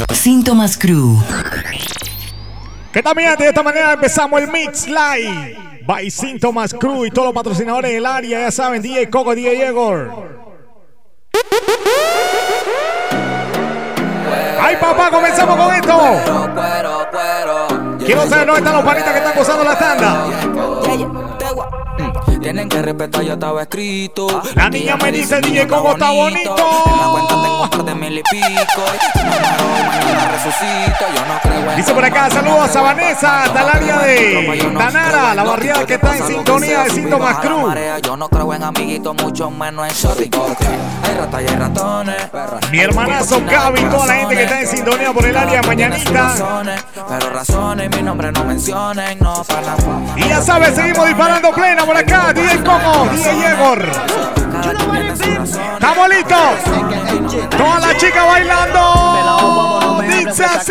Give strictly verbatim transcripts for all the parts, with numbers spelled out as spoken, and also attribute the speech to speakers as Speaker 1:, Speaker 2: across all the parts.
Speaker 1: Síntomas Crew.
Speaker 2: ¿Qué tal, mi gente? De esta manera empezamos el Mix Live by Síntomas Crew y todos los patrocinadores del área, ya saben, D J Coco, D J Igor. ¡Ay, papá! Comenzamos con esto. Quiero saber dónde están los panitas que están gozando la tanda.
Speaker 3: Tienen que respetar, ya estaba escrito.
Speaker 2: La niña me dice, D J Coco está bonito.
Speaker 3: En la cuenta tengo un par de mil y pico. Mañana resucito, yo no creo en.
Speaker 2: Dice por acá, saludos a Vanessa, hasta el área de Tanara, la barriada que está en sintonía de Síntomas Crew.
Speaker 3: Yo no creo en amiguitos, mucho menos en shorty. Hay ratas y hay ratones.
Speaker 2: Mi hermanazo Gaby, toda la gente que está en sintonía por el área mañanita.
Speaker 3: Pero razones, mi nombre no mencionen, no para.
Speaker 2: Y ya sabes, seguimos disparando plena por acá, D J Coco, D J Igor. ¡Estamos listos! Toda la chica bailando. Dice así.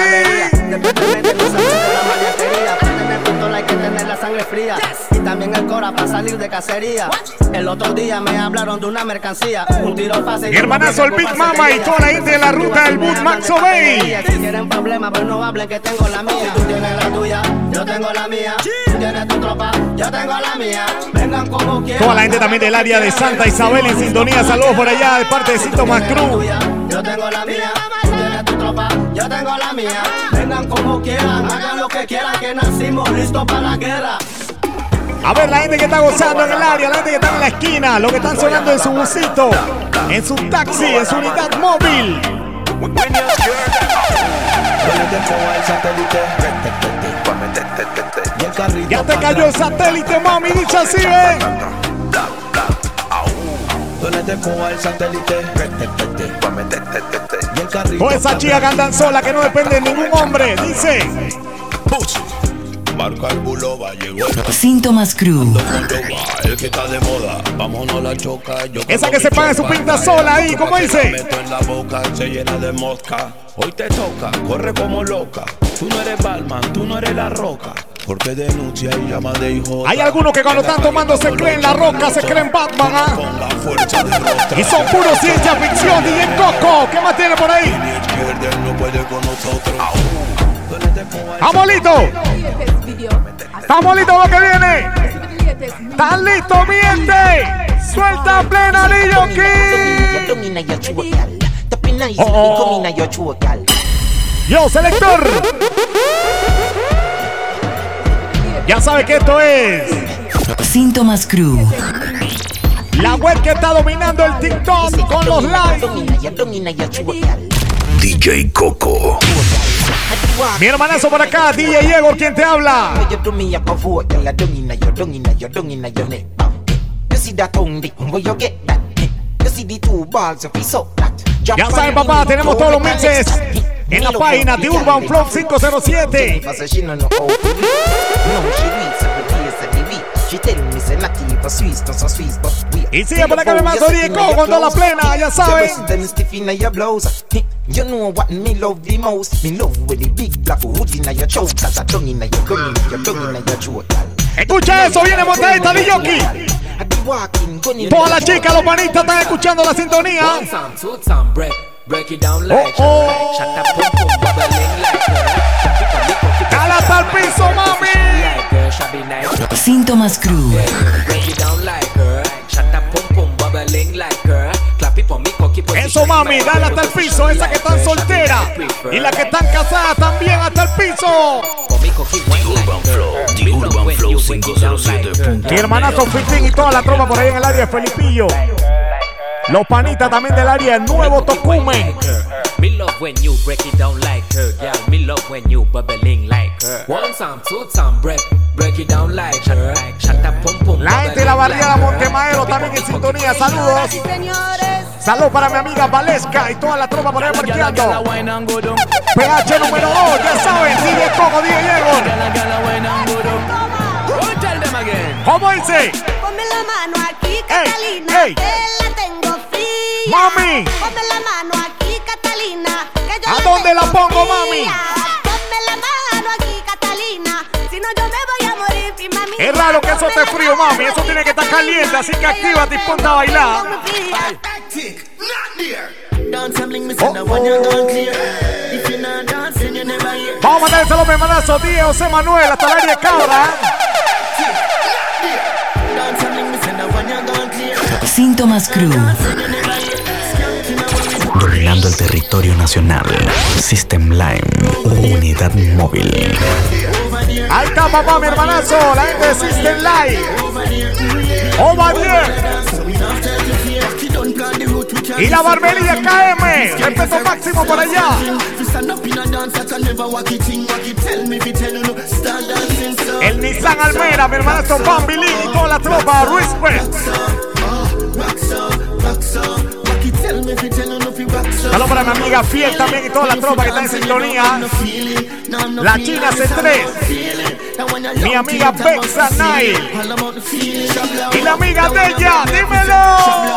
Speaker 4: Hay que tener la sangre fría y también el cora para salir de cacería. El otro día me hablaron de una mercancía, un tiro fácil.
Speaker 2: Mi hermanazo el Big Mama y toda la gente de la ruta del Boot Maxo Bay.
Speaker 4: Si quieren problemas, pues no hablen que tengo la mía. Tú tienes la tuya, yo tengo la mía. Tú tienes tu tropa, yo tengo la mía. Vengan como quieran.
Speaker 2: Toda la gente también del área de Santa Isabel en sintonía. Saludos por allá de parte de Síntomas Crew.
Speaker 4: Yo tengo la mía. Tú tienes tu tropa, yo tengo la mía. Vengan como quieran, hagan lo que quieran, que nacimos listos para la guerra.
Speaker 2: A ver, la gente que está gozando en el área, la gente que está en la esquina, lo que están sonando en su busito, en su taxi, en su unidad móvil. Ya te cayó el satélite, mami, dice así, ¿eh? Todas esas chicas que andan solas, que no dependen de ningún hombre, dice.
Speaker 5: Marca el buloba, llegó
Speaker 1: Síntomas Crew.
Speaker 5: el que está de moda, vámonos la choca. Yo
Speaker 2: Esa que se paga su pinta sola ahí, ¿cómo dice?
Speaker 5: Meto en la boca, se llena de mosca. Hoy te toca, corre como loca. Tú no eres Batman, tú no eres la roca. Porque denuncia y llama de hijo.
Speaker 2: Hay algunos que cuando están tomando se creen la roca, se creen Batman, ¿ah?
Speaker 5: Con la fuerza de rostra.
Speaker 2: Y son puro ciencia ficción, D J Coco. ¿Qué más tiene por ahí?
Speaker 5: Ni izquierda no puede con nosotros.
Speaker 2: ¡Estamos listos! ¡Estamos listos lo que viene! ¿Están listos, mi gente? ¡Suelta plena, Lillo King! Oh, oh. Yo, selector. Ya sabe que esto es
Speaker 1: Síntomas Crew.
Speaker 2: la web que está dominando el TikTok con los likes.
Speaker 5: D J Coco.
Speaker 2: Mi hermanazo por acá, D J Igor, ¿quién te habla? Ya saben, papá, tenemos todos los mixes en la página de Urban Flow cinco cero siete. Y sigue por acá, mi hermano D J con toda la plena, ya saben.
Speaker 6: You know what me love the most. Me love with the big black hood in your chest. That's a tongue in your tongue in your tongue in your throat.
Speaker 2: Escucha eso, viene montadita de Yoki. Todas las chicas, los panistas están escuchando la sintonía. Oh, oh. Cala hasta el piso, mami.
Speaker 1: Síntomas Crew.
Speaker 2: Eso, mami, dale hasta el piso. Esas que están solteras y las que están casadas también hasta el piso.
Speaker 5: The Urban Flow cinco cero siete.
Speaker 2: Mi hermanazo Fitín y toda la tropa por ahí en el área de Felipillo. Los panitas también del área de Nuevo Tocumen.
Speaker 7: Me love when you break it down like her, girl. Me love when you bubbling like her. One time, two time, break, break it down like her. Shut up, pum pum.
Speaker 2: La gente de la barriada Montemaero también en sintonía. Saludos. Saludos para mi amiga Valesca y toda la tropa por ahí marqueando. P H número dos, ya saben, D J Coco, D J Igor. ¿Cómo dice?
Speaker 8: Ponme la mano aquí, Catalina,
Speaker 2: ey, ey.
Speaker 8: que la tengo fría.
Speaker 2: Mami.
Speaker 8: Ponme la mano aquí, Catalina, que yo
Speaker 2: ¿A
Speaker 8: la
Speaker 2: dónde
Speaker 8: tengo
Speaker 2: la pongo,
Speaker 8: fría.
Speaker 2: mami?
Speaker 8: Ponme la mano aquí, Catalina, si no yo me voy a morir, mi mami.
Speaker 2: Es raro que eso esté frío, mami. Eso tiene que estar caliente, así que actívate y ponte a bailar.
Speaker 6: Don't tumbling me,
Speaker 2: Oh,
Speaker 6: no one you're gone clear. If you're not
Speaker 2: mandar el saludo, mi hermanazo Diego José Manuel, hasta el área de Cabra.
Speaker 1: Síntomas Crew.
Speaker 9: Dominando el territorio nacional. System Line. Unidad móvil.
Speaker 2: Ahí está, papá, mi hermanazo. La gente de System Line. Oma diez. Y la barbería K M. Respeto máximo por allá. El Nissan Almera, mi hermanazo Bambi Lee y toda la tropa. Respect. Saludos para mi amiga Fiel también y toda la tropa que está en sintonía. La China C tres. Mi amiga Bexa Nile. Y la amiga de ella, dímelo.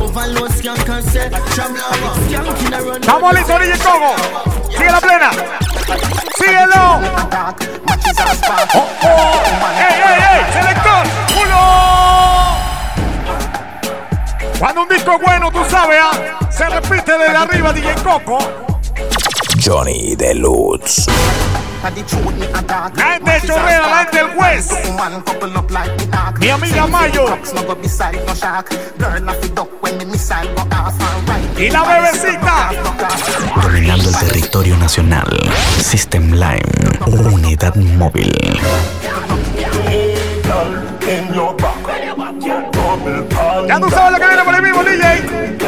Speaker 2: Estamos listos, D J Coco. Sigue la plena. Síguelo. Oh, oh. ¡Ey, ey, ey! ¡Selector! ¡Uno! Cuando un disco es bueno, tú sabes, ¿ah? Se repite desde arriba, D J Coco.
Speaker 9: Johnny Deluxe.
Speaker 2: La gente de Chorrera, la gente del West. Mi amiga Mayo. Y la bebecita.
Speaker 9: Dominando el territorio nacional. System Line. Unidad móvil.
Speaker 2: Ya tú sabes lo que viene por ahí mismo, D J.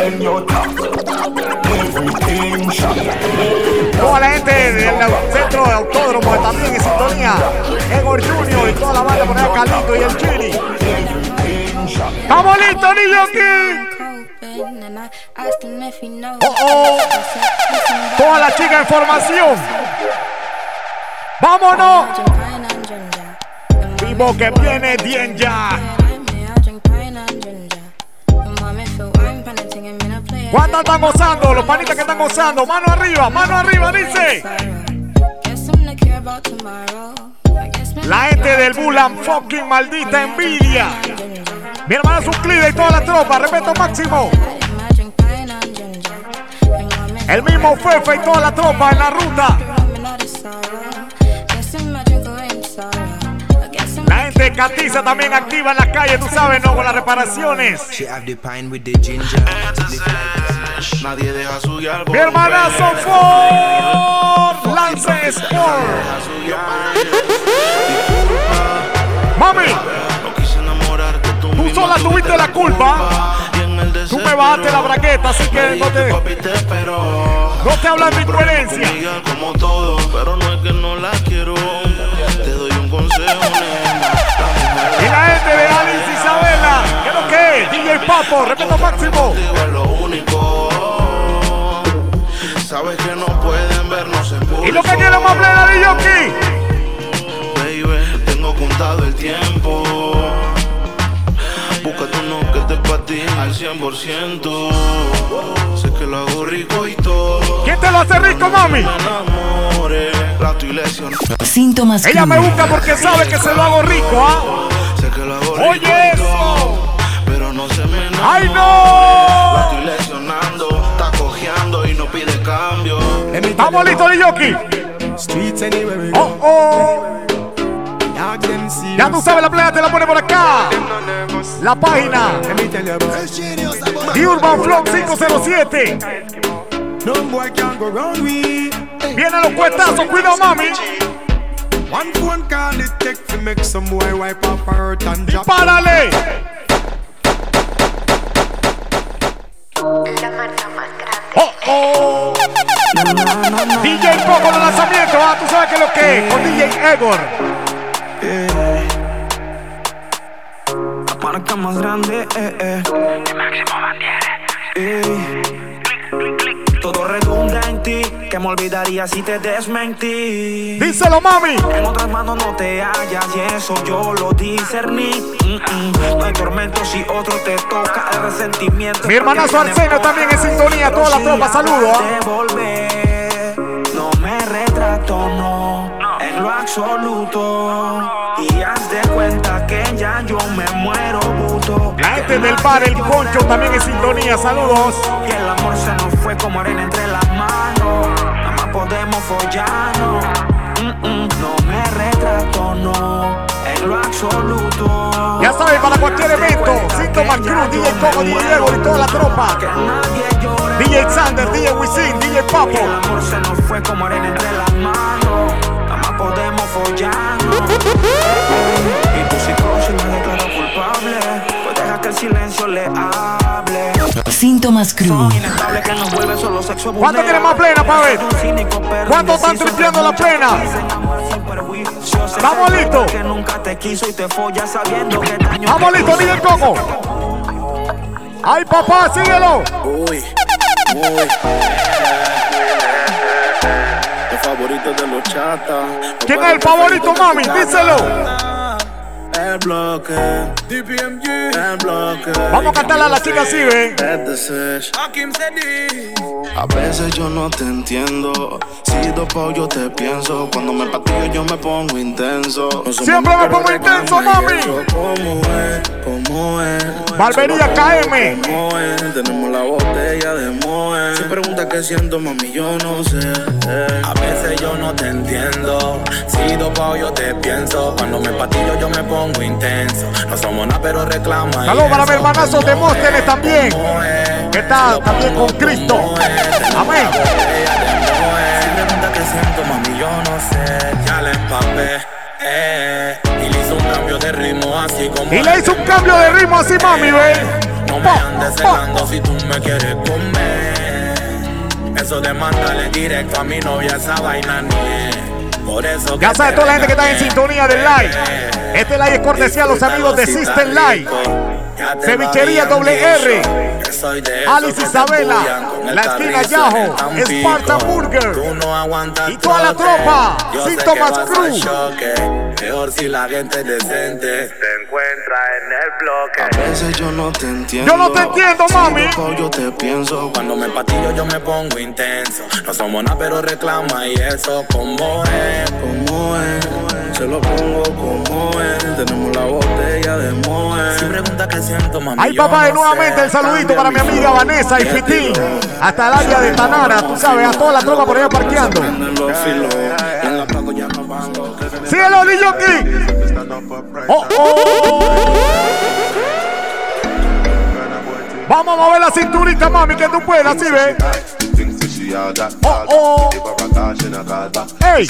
Speaker 2: Toda la gente del centro de autódromo que también en sintonía. Egor Junior y toda la banda por ahí, Carlito y el Chini. ¡Estamos listos, D J King! Oh, oh. Toda la chica en formación. ¡Vámonos! Vivo que viene bien ya. ¿Cuántas están gozando? Los panitas que están gozando. Mano arriba, mano arriba, dice. La gente del Bulan, fucking maldita envidia. Mi hermana Suclida y toda la tropa, respeto máximo. El mismo Fefe y toda la tropa en la ruta. La gente de Catiza también activa en la calle, tú sabes, ¿no? Con las reparaciones. Mi hermana Ford Lance Sport. Mami, tú sola tuviste la culpa. Tú me bajaste la braqueta, así que no te, no te hablas de incoherencia.
Speaker 10: Como todo, pero no es que no la quiero. Te doy un consejo, nena.
Speaker 2: Y la gente de Alice Isabela, ¿qué es lo que es? D J Papo, respeto máximo.
Speaker 10: Lo único, sabes que no pueden vernos en público.
Speaker 2: Y lo que quiero más plena de Yoki.
Speaker 10: Baby, tengo contado el tiempo. Búscate uno que te patine al cien por ciento. Sé que lo hago rico y todo.
Speaker 2: ¿Quién te lo hace rico, mami?
Speaker 10: Me enamoré, la tu iglesia.
Speaker 1: Síntomas Crew.
Speaker 2: Ella me busca porque sabe que se lo hago rico, ¿ah?
Speaker 10: Sé que lo hago rico.
Speaker 2: Oye
Speaker 10: y todo,
Speaker 2: eso.
Speaker 10: pero no se me enamora.
Speaker 2: ¡Ay, no!
Speaker 10: La estoy lesionando, está cojeando y no pide cambio.
Speaker 2: Estamos listos, Yoki. Oh, oh. Ya tú sabes, la playa te la pone por acá. La página The Urban Flow cinco cero siete. Vienen los cuetazos, cuidado, mami. ¡Dispárale! Oh, oh. D J Coco de lanzamiento, ah, tú sabes que es lo que es con D J Egor.
Speaker 11: Eh. La marca más grande, eh, eh. El máximo bandiere. Eh. Todo redunda en ti, que me olvidaría si te desmentí.
Speaker 2: Díselo, mami.
Speaker 11: En otras manos no te hallas y eso yo lo discerní. Mm -mm. No hay tormento si otro te toca el resentimiento.
Speaker 2: Mi hermanazo Arsenio también en sintonía, toda la tropa, saludos.
Speaker 11: No me retrato, no, en lo absoluto. Y haz de cuenta que ya yo me muero, puto.
Speaker 2: La gente del bar, el Concho también en sintonía, saludos.
Speaker 11: Y el amor se nos fue como arena entre las manos. Nada más podemos follarnos. Mm mm, no me retrato, no, en lo absoluto.
Speaker 2: Ya saben, para cualquier evento, Síntomas Cruz, D J Coco, D J Diego y toda la tropa. D J Sander, D J Wisin, D J Papo.
Speaker 11: El amor se nos fue como arena entre las manos. Nada más podemos follarnos. Y tu psicosis me declara culpable. Pues deja que el silencio le hable.
Speaker 1: Síntomas Cruz.
Speaker 2: ¿Cuánto quieren más plena, pa' ver? ¿Cuánto están tripeando la plena? ¿Estamos listos? ¿Estamos listos, D J Coco? ¡Ay, papá, síguelo!
Speaker 10: Uy, uy. Los favoritos de los chatas.
Speaker 2: ¿Quién es el favorito, mami? Díselo.
Speaker 10: El bloque, D P M G, el bloque.
Speaker 2: Vamos a cantarle a la chica así, ¿ve?
Speaker 10: A veces yo no te entiendo. Si dopao yo te pienso. Cuando me patillo yo me pongo intenso. No
Speaker 2: siempre me pongo intenso, mami.
Speaker 10: ¿Cómo es? ¿Cómo es?
Speaker 2: Barbería K M.
Speaker 10: ¿Cómo es? Tenemos la botella de Moe. Si preguntas qué siento, mami, yo no sé. Eh.
Speaker 12: A veces yo no te entiendo. Si dopao yo te pienso. Cuando me patillo yo me pongo intenso. No somos nada pero reclama.
Speaker 2: Saludos para mi hermanazo de Móstenes también. ¿Qué tal? También con Cristo. Amén.
Speaker 12: Si pregunta qué siento, mami, yo no sé. Ya la empapé. Eh, y le hizo un cambio de ritmo así como.
Speaker 2: Y le hizo un cambio de ritmo así, mami, ve.
Speaker 12: No me andes celando si tú me quieres comer. Eso de mandarle directo a mi novia, esa vaina ni es. Por eso
Speaker 2: ya sabes, toda la gente que está en sintonía del live. Este live es cortesía a los amigos de System Live. Cevichería Doble R, Alice Isabela, La Esquina Yajo, Spartan Burger y toda la tropa. Síntomas Cruz.
Speaker 12: Peor si la gente decente te encuentra en el bloque.
Speaker 10: A veces yo no te entiendo.
Speaker 2: Yo no te entiendo, mami.
Speaker 10: Yo te pienso.
Speaker 12: Cuando me patillo yo me pongo intenso. No somos nada pero reclama y eso como es.
Speaker 10: Como es. Se lo pongo como es. Tenemos la botella de Moe.
Speaker 12: Si pregunta qué siento, mami.
Speaker 2: Ay, papá, de nuevamente el saludito para mi amiga Vanessa y Fitín. Hasta el área de Tanara, tú sabes, a toda la tropa por allá parqueando. Síguelo, Liyoki. Oh, oh. Vamos a mover la cinturita, mami, que tú puedas, ¿sí ves? Oh, oh. Hey.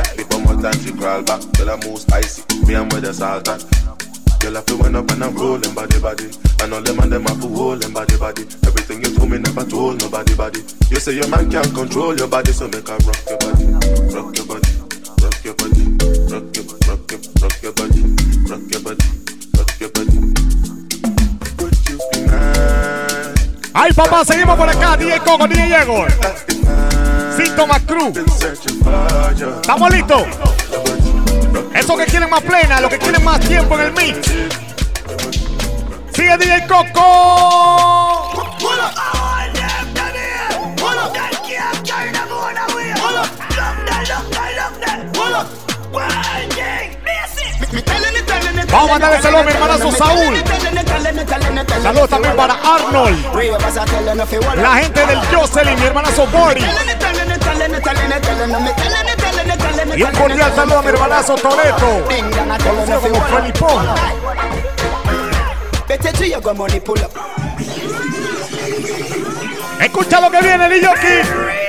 Speaker 13: Girl, I feel when up and I'm rolling body body. I know them and them have to hold them body body. Everything you told me never told nobody body. You say your man can't control your body, so make her rock your body, rock your body, rock your body, rock your rock your rock your body, rock your body, rock your body. Would you be mine?
Speaker 2: Ay, papá, seguimos por acá, D J Coco, D J Diego. Síntomas Cruz. ¿Estamos listos? Esos que quieren más plena, los que quieren más tiempo en el mix. Sigue D J Coco. Vamos a mandarle saludos a mi hermanazo Saúl. Saludos también para Arnold. La gente del Jocelyn, mi hermanazo Bori. Y un cordial saludo a mi hermanazo Toreto, conocido como Felipón. Escucha lo que viene, Liyoki.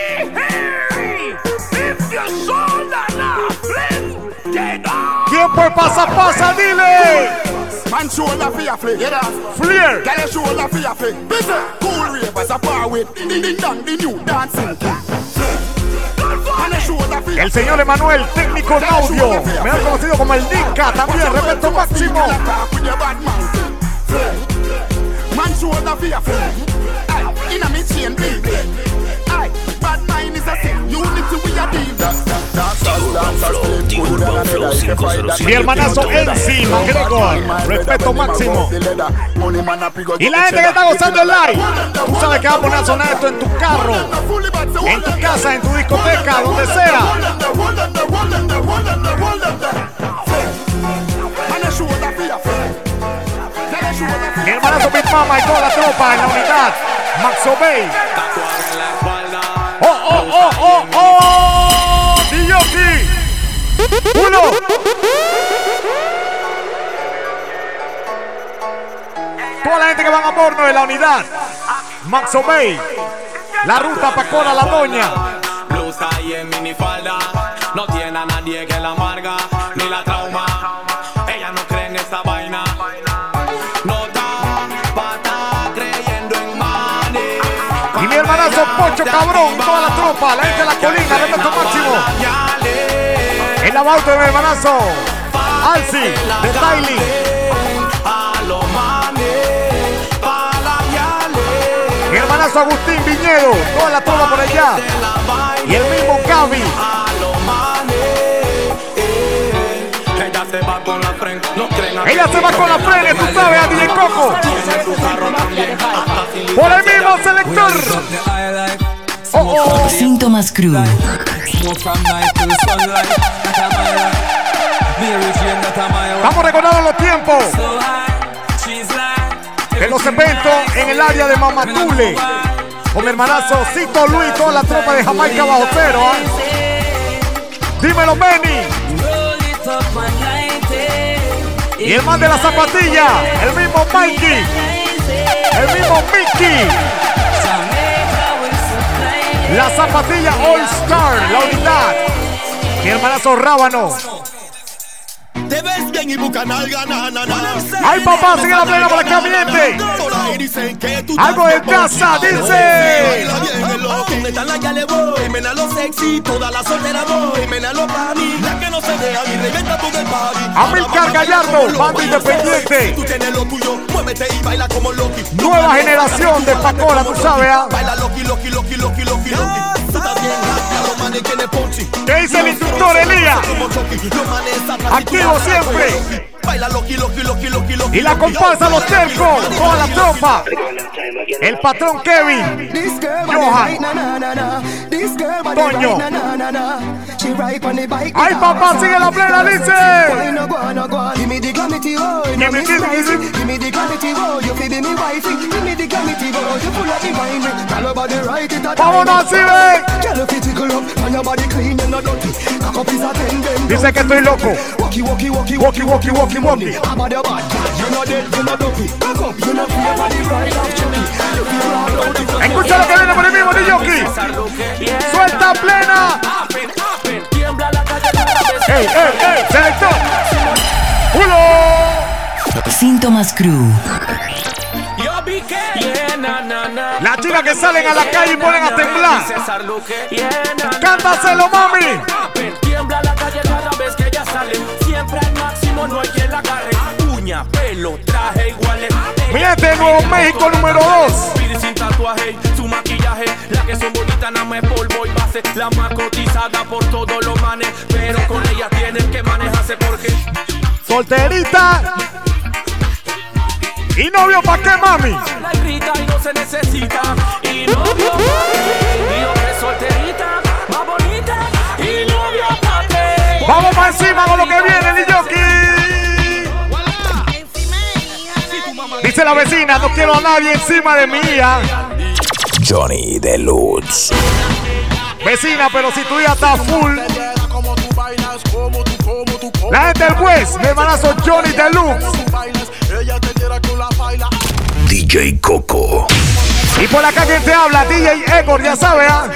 Speaker 2: ¿Quién pues pasa, pasa? Dile.
Speaker 14: Man shoulder for your flick, yeah.
Speaker 2: Fleer.
Speaker 14: Girl your shoulder for your flick. Busy. Cool ravers a power with. Ding ding dong, the new dancing king.
Speaker 2: El señor Emanuel, técnico en audio, mejor conocido como el Dinka, también respeto máximo.
Speaker 14: Man shoulder for your flick. In a me chain bleed. Bad mind is a sin. Unity we a deep.
Speaker 2: Mi hermanazo Enzi, McGregor, respeto máximo. Y la gente que está gozando el live, tú sabes que va a poner a sonar esto en tu carro, en tu casa, en tu discoteca, donde sea. Mi hermanazo Big Mama y toda la tropa en la unidad, Maxo Bay. Oh, oh, oh, oh, oh, Diyoki. Uno. Toda la gente que van a bordo de la unidad. Maxo Bay. La ruta Pacora La Doña.
Speaker 12: Blusa y en minifalda. No tiene a nadie que la amarga ni la trauma. Ella no cree en esa vaina. No está pata creyendo en money.
Speaker 2: Y mi hermanazo Pocho Cabrón, toda la tropa, la gente de la colina, respeto máximo. El lavauto de mi hermanazo Alci de Tylee. Mi hermanazo Agustín Viñedo, toda la tropa por allá. Y el mismo Gaby.
Speaker 12: Ella se va con la fren, no creen a
Speaker 2: Ella se va con la frene, tú sabes, a D J Coco. Por el mismo selector. Oh, oh.
Speaker 1: Síntomas Crew.
Speaker 2: Estamos recordando los tiempos de los eventos en el área de Mamatule. Con mi hermanazo Cito Luis, toda la tropa de Jamaica bajo cero. ¿eh? Dímelo, Benny. Y el man de la zapatilla, el mismo Mikey, el mismo Mickey. La zapatilla All Star, la unidad. Mi hermanazo Rábano.
Speaker 15: Te ves bien y buscan algo, na, na, na.
Speaker 2: Ay, papá, sigue la plena por acá, mi gente. Algo de casa, dice.
Speaker 15: ¿Dónde están las gales, voy? Mena lo sexy, toda la soltera voy. Mena lo party, la que no se deja y reventa todo el party.
Speaker 2: Amilcar Gallardo, banda independiente.
Speaker 15: Tú tienes lo tuyo, muévete y baila como Loki.
Speaker 2: Nueva generación de Pacora, tú sabes, ¿ah?
Speaker 15: Baila Loki, Loki, Loki, Loki, Loki, Loki. Tú estás bien, los manes tienen ponchi.
Speaker 2: ¿Qué dice el instructor Elías? Activo siempre.
Speaker 15: Baila Loki, Loki, Loki, Loki, Loki.
Speaker 2: Y la comparsa Los Tercos, toda la tropa. El patrón Kevin, Johan, Toño. Ay, papá, sigue la plena, dice. Vámonos, así ven. Dice que estoy loco. Walkie, walkie, walkie, walkie, walkie, walkie. Escucha lo que viene por el mismo D J. Suelta plena. Ey, ey, ey, selector. Uno.
Speaker 1: Síntomas Crew.
Speaker 2: Las chicas que salen a la calle y ponen a temblar. Cántaselo, mami.
Speaker 12: Tiembla la calle cada vez que ella sale. Siempre al máximo, no hay quien la agarre. Uña, pelo, traje iguales.
Speaker 2: Miente, Nuevo México número dos.
Speaker 12: Sin tatuaje, su maquillaje. La que son bonitas, nada más polvo y base. La más cotizada por todos los manes. Pero con ella tienen que manejarse porque
Speaker 2: solterita. ¿Y novio pa' qué, mami?
Speaker 12: La grita y no se necesita. Y novio pa' y hombre solterita, más bonita. Y novio pa' qué.
Speaker 2: Vamos para encima con lo que viene, D J. Dice la vecina, no quiero a nadie encima de mi hija.
Speaker 9: Johnny Deluxe.
Speaker 2: Vecina, pero si tu hija está full. La gente del juez, mi hermanazo Johnny Deluxe.
Speaker 9: D J Coco.
Speaker 2: Y por acá quien te habla, D J Egor, ya sabes, ¿ah?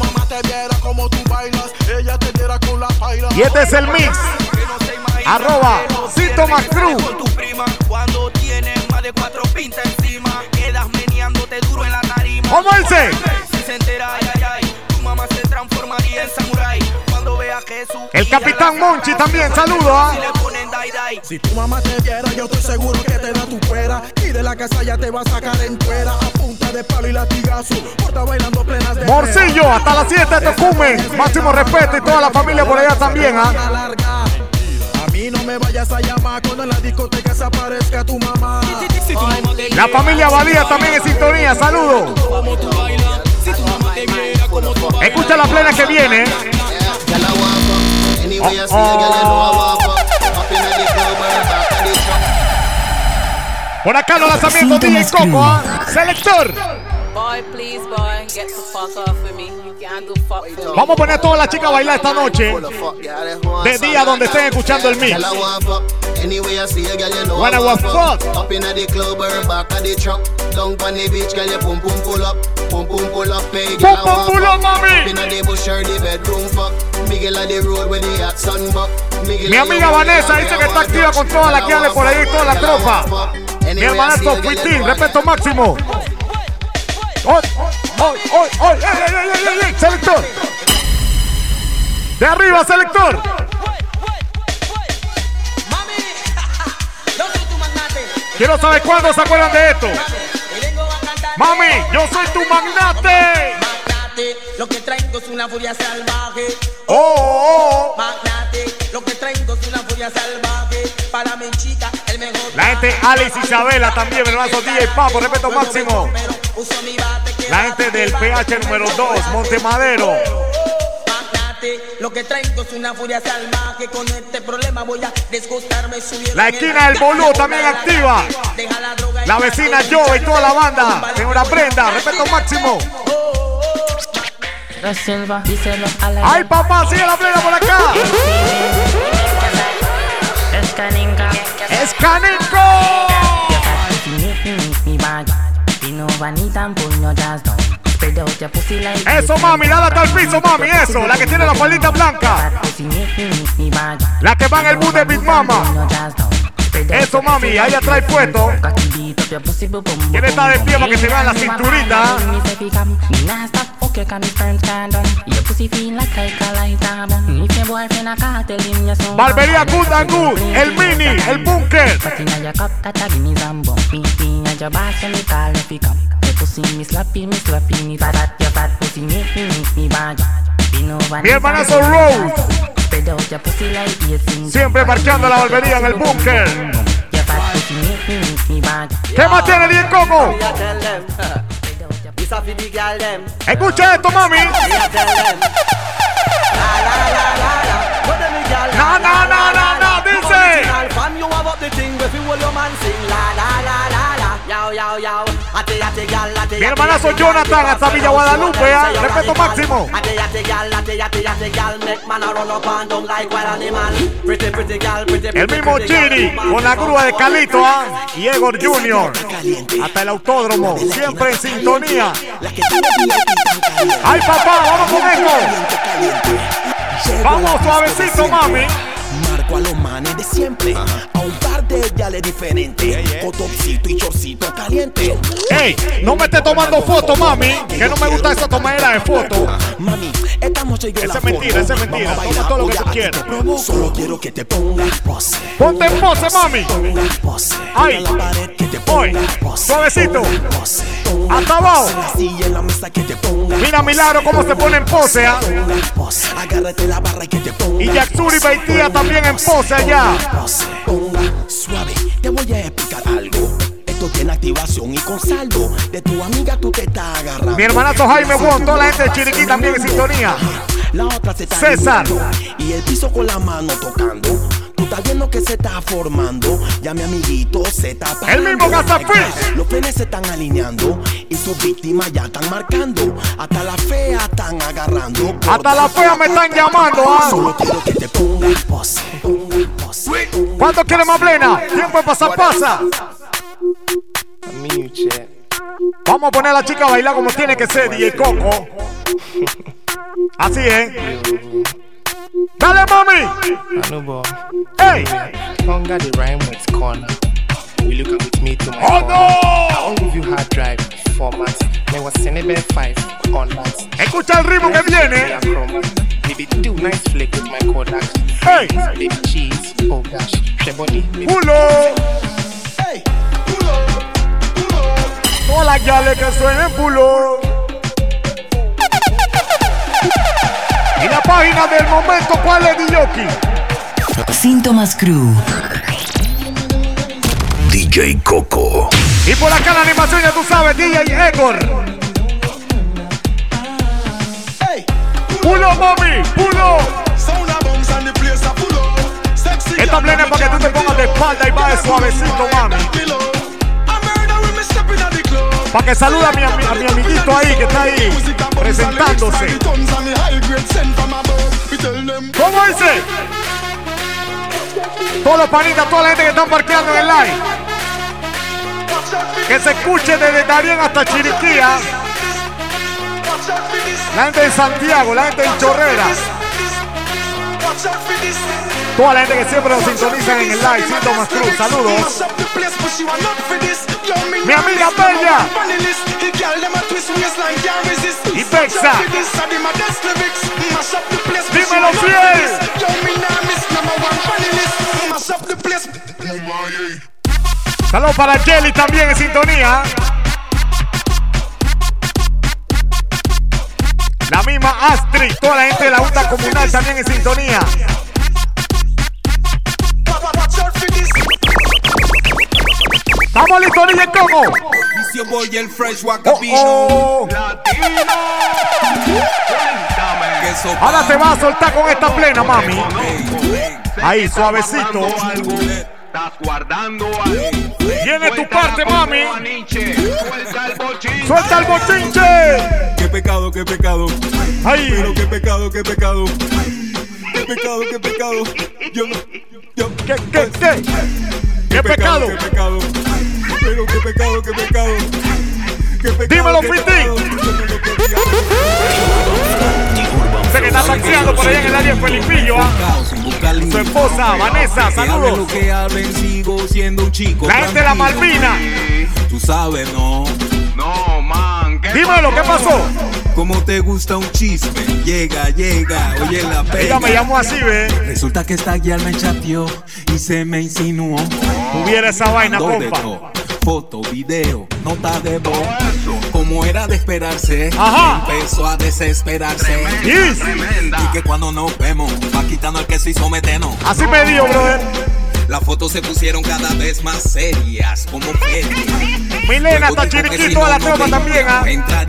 Speaker 2: Y este es el mix. Arroba Síntomas Crew.
Speaker 16: Cuando tienes más de cuatro pintas encima, quedas meneándote duro en la tarima.
Speaker 2: ¿Cómo dice?
Speaker 16: Si se entera, ay, ay, ay, tu mamá se transformaría en samurái. Cuando vea a Jesús.
Speaker 2: El Capitán Monchi también, saludo, ¿ah?
Speaker 15: Si tu mamá te viera, yo estoy seguro que te da tu fuera. Y de la casa ya te va a sacar en fuera. A punta de palo y latigazo. Porta bailando plenas de
Speaker 2: Morcillo, hasta las siete te Tocumen. Máximo respeto y toda la familia por allá también, ¿ah?
Speaker 15: A mí no me vayas a llamar cuando en la discoteca se aparezca tu mamá.
Speaker 2: La familia Valía también en sintonía, saludos. Escucha la plena que viene. Oh, oh. Por acá los lanzamientos D J Coco, ¿eh? Selector.
Speaker 17: Boy, please, boy, get the fuck off of me. You can't do fuck
Speaker 2: Vamos a poner a todas las chicas a bailar esta noche. De día donde estén escuchando el mix. When I was fuck.
Speaker 17: Up in the club or back of the truck. Down on the beach, girl, you pum pum pull up. Pum pum pull up, hey, girl, I
Speaker 2: walk up.
Speaker 17: Up in the bush or the bedroom fuck. Miguel on the road with the hot sun buck.
Speaker 2: Mi amiga Vanessa dice que está activa con toda la que ande por ahí, toda la tropa. Mi hermanazo Fuitín, respeto máximo. ¡Oy, oy, oy, oy! ¡Ey, ey, ey, ey, ey! ¡Selector! ¡De arriba, selector! Quiero saber cuándo se acuerdan de esto. Mami, yo soy tu magnate.
Speaker 16: Lo que traigo es una furia salvaje.
Speaker 2: Oh, oh, oh.
Speaker 16: Magnate, lo que traigo es una furia salvaje. Para mi chica, el mejor.
Speaker 2: La gente Alice Isabela también, mi hermano D J Papo, respeto máximo. La gente del P H número dos, Montemadero.
Speaker 16: Lo que traigo es una furia salvaje. Con este problema voy a desgustarme.
Speaker 2: La esquina del Bolú también activa. La vecina Joe y toda la banda. Señora Brenda, respeto máximo. Ay, papá, sigue la plena por acá. ¡Escaninco! Eso, mami, dale hasta el piso, mami, eso. La que tiene la faldita blanca. La que va en el bus de Big Mama. Eso, mami, ahí atrás puesto. ¿Quién está de pie para que se vean la cinturita? Barbería Good and Good, el mini, el búnker. Mi hermanazo Rose, siempre marchando la barbería en el búnker. ¿Qué más tiene D J Coco? Escucha esto, mami. No, no, no, no, no, dice. Mi hermanazo Jonathan hasta Villa Guadalupe, ¿eh? Respeto máximo. El mismo Chiri con la grúa de Calito, ¿eh? Y Egor Junior hasta el autódromo, siempre en sintonía. Ay, papá, vamos con esto. Vamos suavecito, mami.
Speaker 18: Marco a los manes de siempre. A un par de yales diferentes. Cotopcito y chorcito caliente.
Speaker 2: Ey, no me estés tomando fotos, mami. Que no me gusta esa tomadera de fotos.
Speaker 18: Mami, esta noche yo
Speaker 2: esa es mentira, esa es mentira. Toma todo lo que tú quieras.
Speaker 18: Solo quiero que te pongas pose.
Speaker 2: Ponte en pose, mami. Ay, voy. Suavecito. Hasta abajo. Mira, Milagro, cómo se pone en pose, ¿ah?
Speaker 18: Agárrate la barra y que te pongas.
Speaker 2: Y Yaxuri Beitía también en pose allá.
Speaker 18: Suave, te voy a explicar algo. Esto tiene activación y con saldo. De tu amiga tú te estás agarrando.
Speaker 2: Mi hermanazo Jaime Won, toda la gente de Chiriquí también en sintonía.
Speaker 18: La otra se está
Speaker 2: César.
Speaker 18: Y el piso con la mano tocando. Tú estás viendo que se está formando. Ya mi amiguito se está parando.
Speaker 2: El mismo Gazafish.
Speaker 18: Los frenes se están alineando. Y sus víctimas ya están marcando. Hasta la fea están agarrando.
Speaker 2: Hasta la fea me están llamando, ¿ah?
Speaker 18: Solo quiero que te pongas pose.
Speaker 2: ¿Cuánto quiere más plena? Tiempo de pasar, pasa. Vamos a poner a la chica a bailar como tiene que ser, D J Coco. Así, ¿eh? ¡Dale, mami! ¡Ey!
Speaker 19: Longer the rhyme with corner. We look up with me to my
Speaker 2: Oh, no!
Speaker 19: I won't give you hard drive format. Me was Senebe five on that.
Speaker 2: Escucha el ritmo que viene.
Speaker 19: Baby, do nice flick with my Kodak.
Speaker 2: Hey!
Speaker 19: Baby, cheese. Oh gosh. Shebody.
Speaker 2: ¡Pulo!
Speaker 14: Hey, pulo, pulo.
Speaker 2: Todas las gales que suenen pulo. Y la página del momento, ¿cuál es, Diyoki?
Speaker 1: Síntomas Crew.
Speaker 9: D J Coco.
Speaker 2: Y por acá la animación ya tú sabes, D J Egor.
Speaker 14: Hey,
Speaker 2: pulo, mami, pulo. Esta plena es para que tú te pongas de espalda y vayas suavecito, mami. Para que saluda a mi, a, mi, a mi amiguito ahí que está ahí presentándose. ¿Cómo dice? Todos los panitas, toda la gente que están parqueando en el live. Que se escuche desde Darien hasta Chiriquía. La gente de Santiago, la gente de Chorrera. Toda la gente que siempre nos sintoniza en el live. Síntomas Cruz, saludos. Mi amiga Bella y Bexa. Dímelo fiel. Saludos para Jelly también en sintonía. La misma Astrid, toda la gente de la Junta Comunal también en sintonía. ¡Vamos, listo, D J Coco! Oh, oh. Ahora te vas a soltar con esta plena, mami. Ahí, suavecito.
Speaker 20: Estás guardando ahí.
Speaker 2: Viene tu parte, mami. Suelta el bochinche.
Speaker 20: Qué pecado, qué pecado.
Speaker 2: Ay.
Speaker 20: Pero qué pecado, qué pecado. Qué pecado, qué pecado. Yo no. Yo.
Speaker 2: ¿Qué, qué, qué? ¿Qué pecado?
Speaker 20: Qué pecado. Pero qué pecado, qué pecado. Qué pecado.
Speaker 2: Dímelo, Fitín. Sé que está taxiando por allá en el área de Felipillo, ¿ah? Su esposa, Vanessa, saludos. La gente de la Malvina.
Speaker 20: Tú sabes, no. No, man.
Speaker 2: Dímelo, ¿qué pasó?
Speaker 20: ¿Cómo te gusta un chisme? Llega, llega, oye la pena.
Speaker 2: Ella me llamó así, ¿ve?
Speaker 20: Resulta que esta guía me chateó y se me insinuó.
Speaker 2: Tuviera esa vaina, compa.
Speaker 20: Foto, video, nota de voz. Como era de esperarse,
Speaker 2: ajá,
Speaker 20: empezó a desesperarse.
Speaker 2: Yes.
Speaker 20: Y que cuando nos vemos, va quitando el queso y someternos.
Speaker 2: Así me dio, brother.
Speaker 20: Las fotos se pusieron cada vez más serias, como feria.
Speaker 2: Milena, hasta Chiriquí, toda la tropa también, ¿ah?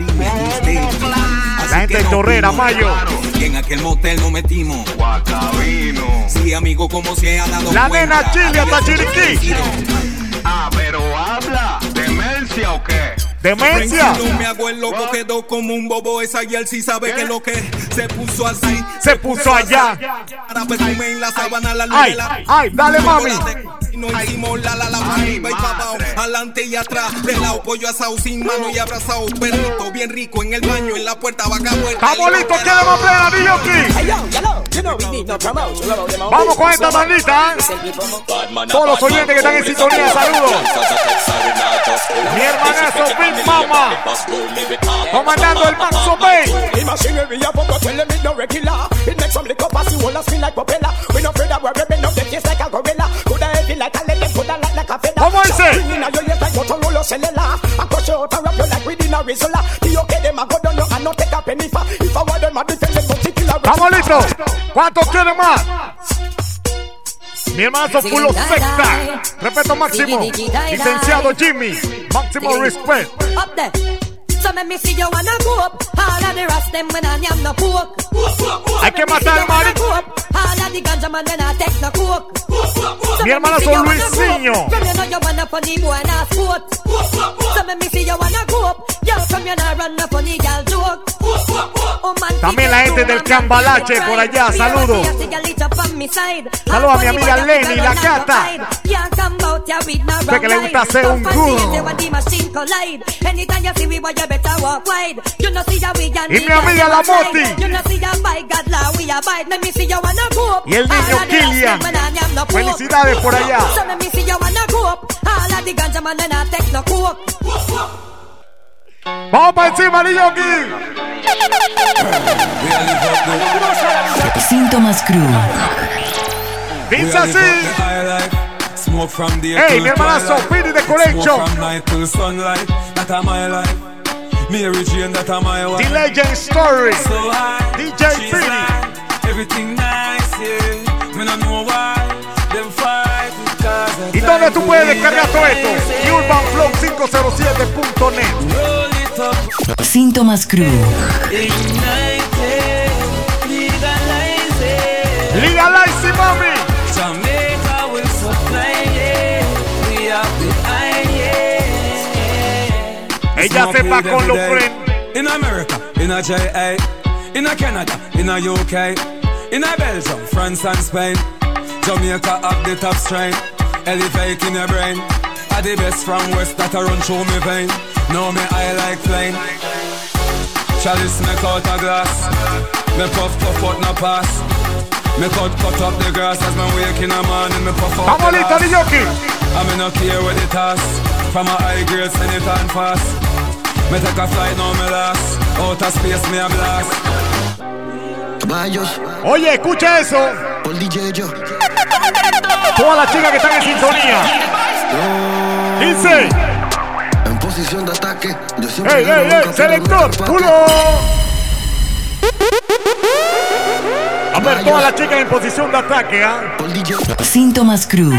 Speaker 2: La gente de Chorrera, Mayo.
Speaker 20: Y en aquel motel nos metimos. Guacabino. Sí, amigo, como se ha dado
Speaker 2: la
Speaker 20: cuenta.
Speaker 2: nena Chile hasta Chiriquí.
Speaker 20: Ah, pero habla. ¿Demencia o qué?
Speaker 2: ¿Demencia?
Speaker 20: No me hago el loco, quedó como un bobo. Esa y él sí sabe que lo que se puso así.
Speaker 2: Se puso allá.
Speaker 20: Ahora perfume en la sábana, la
Speaker 2: ay, ay, dale, mami.
Speaker 20: No hicimos la la la arriba y para abajo, adelante y atrás, de lado pollo asado sin mano y abrazado, perrito bien rico en el baño, en la puerta vaca muerta.
Speaker 2: Estamos listos, queremos plena, D J. Vamos con esta bandita. Todos los oyentes que están en sintonía, saludos. Mi hermanazo Big Mama, comandando el Manso Bay. ¿Cómo dice? ¿Estamos listos? ¿Cuántos quieren más? Mi hermano Pulo Secta. Respeto máximo. Licenciado Jimmy. Máximo respect. Hay que matar al marido. Mi hermana son Luisinho. También la gente del Cambalache por allá, saludos. Saludos a mi amiga Lenny, la gata. Sé que le gusta hacer un good. Y mi amiga La Moti. Y el niño Killian. Felicidades por allá. Vamos para encima, niño Kill.
Speaker 1: Síntomas Crew.
Speaker 2: Dice así. Hey, mi hermanazo, Piri de Collection. The Legend Story. D J Piri. ¿Y dónde tú puedes descargar todo esto? urban flow cinco cero siete punto net.
Speaker 1: Síntomas Crew.
Speaker 2: Legalize, mami. ya sepa con los friends.
Speaker 20: In America, in a J A, in a Canada, in a U K, in a Belgium, France and Spain. Jamaica have the top strain, elevate in your brain. Are the best from West that I run through me vein. Know me I like flame. Chalice make out a glass. Me puff puff out no pass. Me cut cut up the grass as me wake in the morning. Me puff out the
Speaker 2: listo,
Speaker 20: grass. I me no care where the task. From a high grade send it on fast. Me take a flight now me last. Out of space me a blast.
Speaker 2: Oye, escucha eso.
Speaker 18: Por D J yo.
Speaker 2: Todas las chicas que están en sintonía. Dice.
Speaker 18: En posición de ataque. Yo siempre
Speaker 2: ¡Ey, ey, ey! ¡Selector! ¡Culo! A ver, todas las chicas en posición de ataque, ¿ah? ¿eh?
Speaker 1: Síntomas Crew.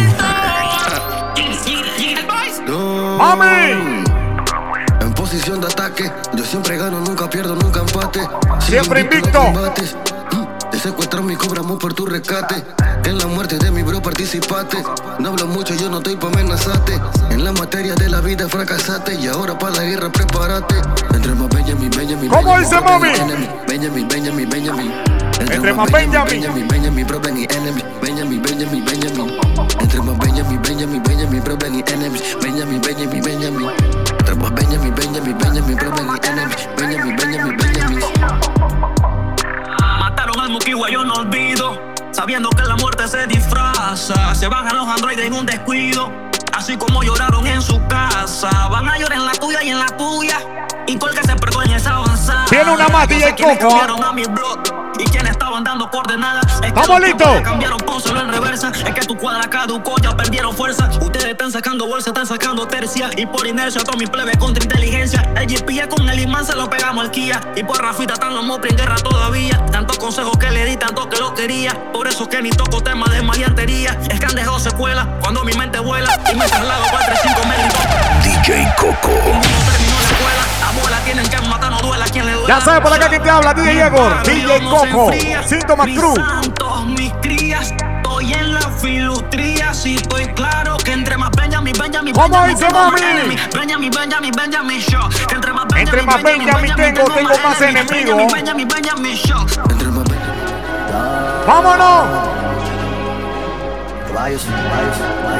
Speaker 2: ¡Mami!
Speaker 18: En posición de ataque. Yo siempre gano, nunca pierdo, nunca empate.
Speaker 2: Siempre invicto.
Speaker 18: Te secuestramos y cobramos por tu rescate. En la muerte de mi bro participaste. No hablo mucho, yo no estoy pa' amenazarte. En la materia de la vida fracasaste. Y ahora pa' la guerra prepárate. Entre más Benjamin, Benjamin.
Speaker 2: ¿Cómo dice mami?
Speaker 18: Benjamin, Benjamin, Benjamin.
Speaker 2: Entre más Benjamin.
Speaker 18: Benjamin, Benjamin, problem y enemy. Benjamin, Benjamin, Benjamin. Entre más Benjamin, Benjamin, Benjamin, problem y enemy. Benjamin, Benjamin, Benjamin. Entre más Benjamin, Benjamin, Benjamin, problem y enemy. Benjamin, Benjamin, Benjamin.
Speaker 16: Mataron al Mukiwa, yo no olvido. Sabiendo que la muerte se disfraza. Se bajan los androides en un descuido. Así como lloraron en su casa. Van a llorar en la tuya y en la tuya. Y porque se perdió en esa avanzada.
Speaker 2: Tiene una más D J Coco.
Speaker 16: Y quienes estaban dando coordenadas.
Speaker 2: ¡Vamos, listo!
Speaker 16: Cambiaron, pónselo en reversa. Es que tu cuadra caducó, ya perdieron fuerza. Ustedes están sacando bolsa, están sacando tercia. Y por inercia, todo mi plebe contra inteligencia. El G P S con el imán se lo pegamos al Kia. Y por Rafita están los mopri en guerra todavía. Tantos consejos que le di, tanto que lo quería. Por eso que ni toco temas de maleantería. Es que han dejado secuela cuando mi mente vuela. Y me traslado para tres cinco méritos.
Speaker 9: D J Coco.
Speaker 16: Abuela, tienen que matar, no duela quien le duela.
Speaker 2: Ya sabes por acá quién te habla, D J Igor, D J Coco, Síntomas Crew.
Speaker 16: Santos, mis crías, estoy en la filutría. Si estoy claro que entre más Benjamin, Benjamin,
Speaker 2: ¿cómo dice mami?
Speaker 16: Benjamin, Benjamin, Benjamin, show.
Speaker 2: Entre más Benjamin tengo, tengo más enemigos.
Speaker 16: Benjamin, Benjamin, show.
Speaker 2: ¡Vámonos!
Speaker 18: Caballos, caballos,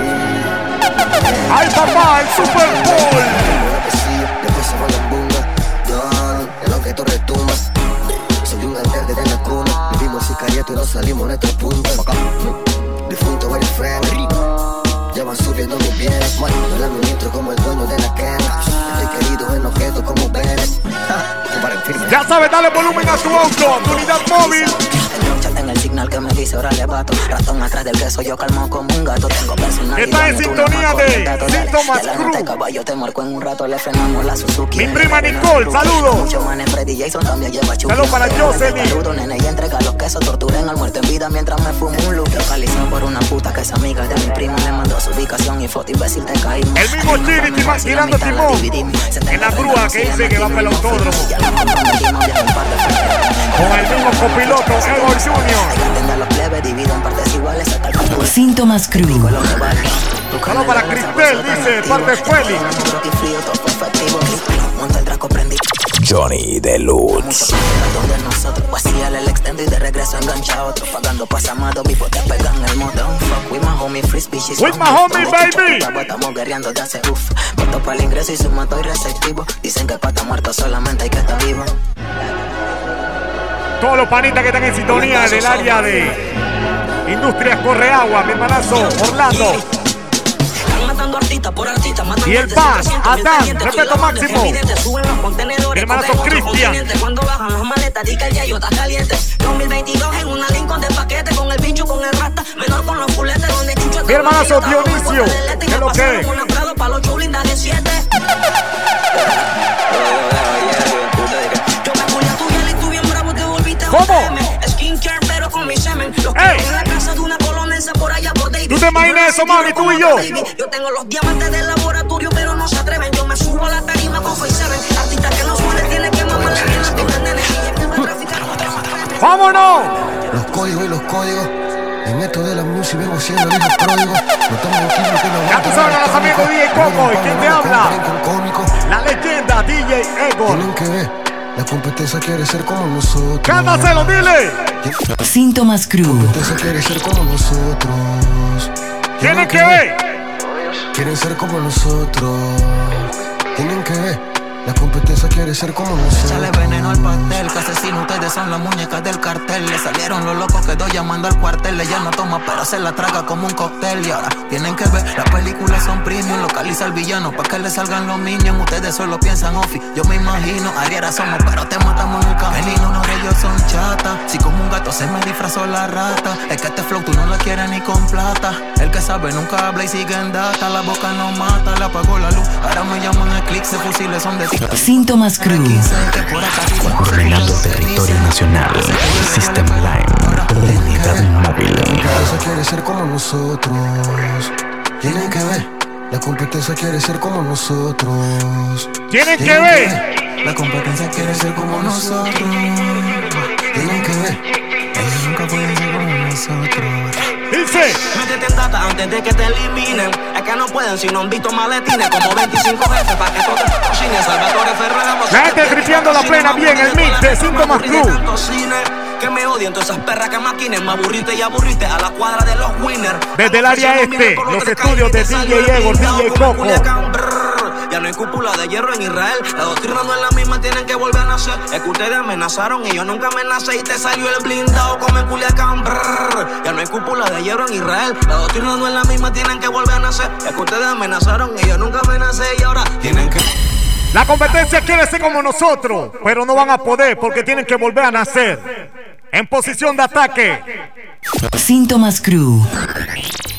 Speaker 2: ¡ay, papá, el Super Bowl!
Speaker 18: Después se va la bunga, Don, en lo que tú retumbas. Soy un alter desde la cuna. Vivimos sicariato y no salimos de nuestra punta. Difunto varios friends. Ya van subiendo mis bienes. Yo le administro como el dueño de la quena. Estoy querido en objetos como Benes.
Speaker 2: Ya sabes, dale volumen a tu auto, tu unidad móvil.
Speaker 21: En el signal que me dice ahora le bato. Ratón atrás del queso, yo calmo como un gato. Tengo personalidad.
Speaker 2: Está en sintonía de Síntomas Crew.
Speaker 21: Caballo te marco en un rato, le frenamos la Suzuki.
Speaker 2: Mi prima Nicole, saludos.
Speaker 21: Mucho man Freddy Jason también lleva chuki.
Speaker 2: Saludos para Jocelyn.
Speaker 21: Saludos, nene, y entrega los quesos. Torturen al muerto en vida mientras me fumo un look. Localizado por una puta que es amiga de mi primo. Le mandó su ubicación y foto, imbécil, te caímos.
Speaker 2: El mismo Chiriti maquilando timón. En la grúa que dice que va para el autódromo. Con el mismo copiloto, Edward Junior.
Speaker 1: Síntomas Crew.
Speaker 2: Saludos para Cristel, dice, parte de Félix.
Speaker 9: Johnny Deluxe.
Speaker 21: De nosotros, vaciale el extendo y de regreso engancha a otro. Pagando pasamado, vivo te pegan el modo. Fuck with my homie, free species.
Speaker 2: With my homie, baby.
Speaker 21: Estamos guerreando de hace uff. Voto para el ingreso y suma y receptivo. Dicen que pata muerto solamente hay que estar vivo.
Speaker 2: Todos los panitas que están en sintonía del área de Industrias Correagua, mi hermanazo Orlando. Y el Paz, Adán, respeto máximo. Mi hermanazo Cristian. Mi hermanazo Dionisio. ¿Qué es lo que es? ¿Cómo? ¡Ey! ¿Tú te imaginas eso, mami, tú y yo?
Speaker 16: Yo tengo los diamantes del laboratorio, pero no se atreven. Yo me subo a la tarima con Face Seven. Artistas que no suenen, tienen que mamar bien las pistas de energía.
Speaker 2: ¡Vámonos!
Speaker 18: Los códigos y los códigos. En esto de la música vengo siendo el hijo pródigo. No tomo un kilo que no.
Speaker 2: Ya tú sabes, los amigos D J Coco. ¿Y quién te habla? La leyenda D J Ego.
Speaker 18: Tienen que ver. La competencia quiere ser como nosotros.
Speaker 2: ¡Cántaselo, dile!
Speaker 1: Síntomas Crew.
Speaker 18: La competencia quiere ser como nosotros.
Speaker 2: Tienen que ver.
Speaker 18: Quieren ser como nosotros. Tienen que ver. La competencia quiere ser como nosotros.
Speaker 21: Échale veneno al pastel, que asesino ustedes son las muñecas del cartel. Le salieron los locos, quedó llamando al cuartel. Ella no toma, pero se la traga como un cóctel. Y ahora tienen que ver, las películas son premium. Localiza al villano pa' que le salgan los minions. Ustedes solo piensan ofi, yo me imagino. Ariera somos, pero te matamos en el camino. No, ellos son chatas. Si como un gato se me disfrazó la rata. Es que este flow tú no la quieres ni con plata. El que sabe nunca habla y sigue en data. La boca no mata, le apagó la luz. Ahora me llaman Eclipse, fusiles son de
Speaker 1: Síntomas Crew.
Speaker 9: Coordinando territorio nacional. System Line. Unidad móvil.
Speaker 18: La competencia quiere ser como nosotros. Tienen que ver. La competencia quiere ser como nosotros.
Speaker 2: Tienen que ver.
Speaker 21: La competencia quiere ser como nosotros.
Speaker 18: Tienen que ver.
Speaker 21: Ellos nunca pueden ser como nosotros.
Speaker 2: Dice.
Speaker 16: Métete en data antes de que te eliminen. Es que no pueden si no han visto maletines. Como veinticinco jefes para que todos cocinen. Salvatore Ferrara.
Speaker 2: La gente tripeando la plena bien el mix de Síntomas Crew.
Speaker 16: Que me odien todas esas perras que maquinen. Me aburriste y aburriste a la cuadra de los winners.
Speaker 2: Desde el área este, los estudios de D J Ego, D J Coco.
Speaker 16: Ya no hay cúpula de hierro en Israel. La doctrina no es la misma, tienen que volver a nacer. Es que ustedes amenazaron y yo nunca amenacé. Y te salió el blindado como en Culiacán. Ya no hay cúpula de hierro en Israel. La doctrina no es la misma, tienen que volver a nacer. Es que ustedes amenazaron y yo nunca amenacé. Y ahora tienen que...
Speaker 2: La competencia quiere ser como nosotros, pero no van a poder porque tienen que volver a nacer. En posición de ataque.
Speaker 1: Síntomas Crew.